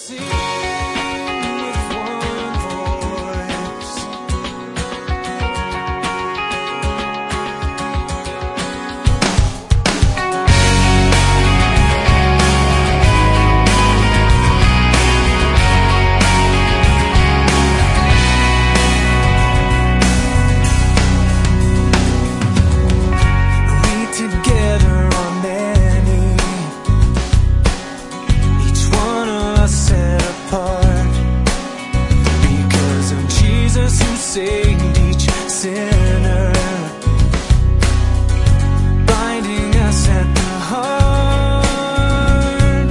sing with one voice. We together are many, each one of us set apart, because of Jesus who saved each sinner, binding us at the heart.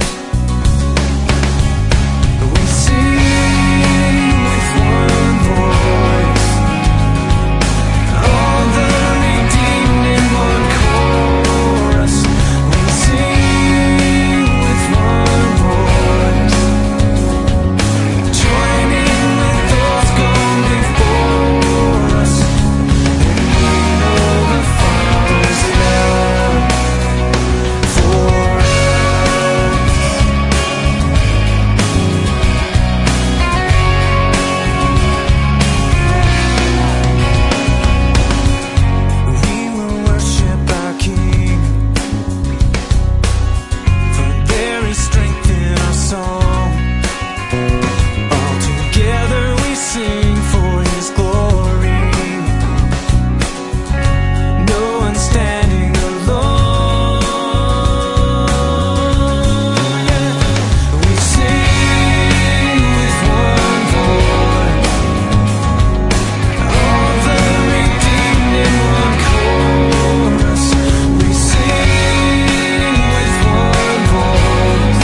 We sing with one voice, all the redeemed in one chorus. We sing with one voice, joining with those gone before us. And we know the Father's love for us. We will worship our King, for there is strength in our song. All together we sing for His glory, no one standing alone. Yeah. We sing with one voice, all the redeemed in one chorus. We sing with one voice,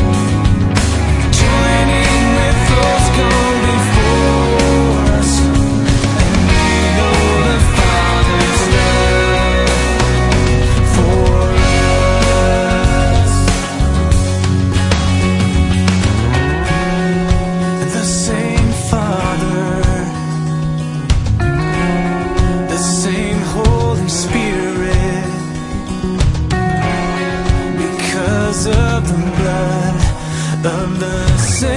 joining with those gone before us. And we know the Father's love for us. The same Father, the same Holy Spirit, because of the blood of the Savior.